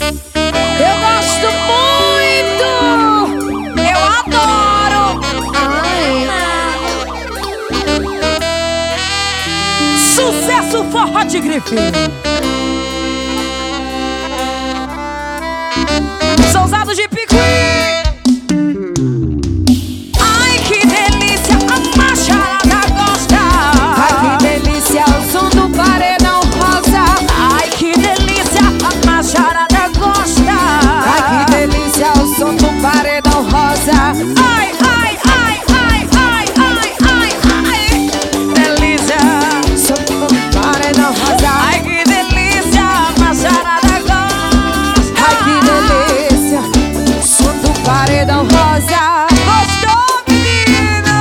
Eu gosto muito, eu adoro. Sucesso forró de grife. São usados de piqui. Ai, que delícia, a macharada gosta. Ai, que delícia, o som do paredão rosa. Ai, que delícia, a macharada gosta. Ai, que delícia, o som do paredão rosa. Ai, ai, ai, ai, ai, ai, ai, ai. Delícia, Som do paredão rosa. ai, que delícia, a macharada gosta. Ai, que delícia, som do paredão rosa. Gostou, menina?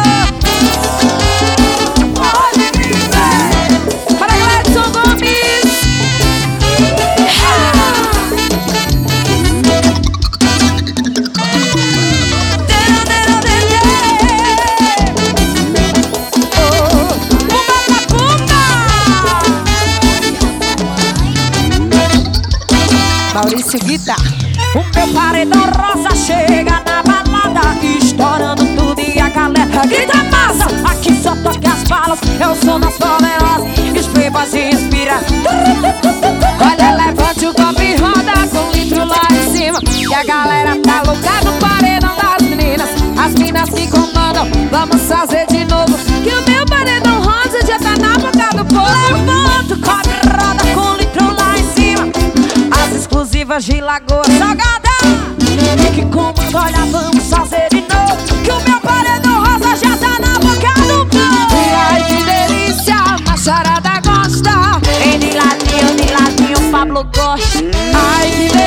Pode me ver. Para Gladson Gomes. Maurício Guitar. O meu paredão rosa chega na balada, estourando tudo e a galera grita massa. Aqui só toca as balas, é o som das poderosas. Esprema, se inspira. Olha, levante o copo e roda com um litro lá em cima. E a galera tá louca no paredão das meninas. As minas que comandam, vamos fazer de novo. Que o meu paredão rosa já tá na boca do povo. Levanta o copo e roda com um litro lá em cima. As exclusivas de Lagoa Salgada. Que comanda, olha, vamos fazer de novo. Que o meu paredão rosa já tá na boca do povo. E ai, que delícia, a macharada gosta. Vem de ladinho, Pablo gosta. Ai, que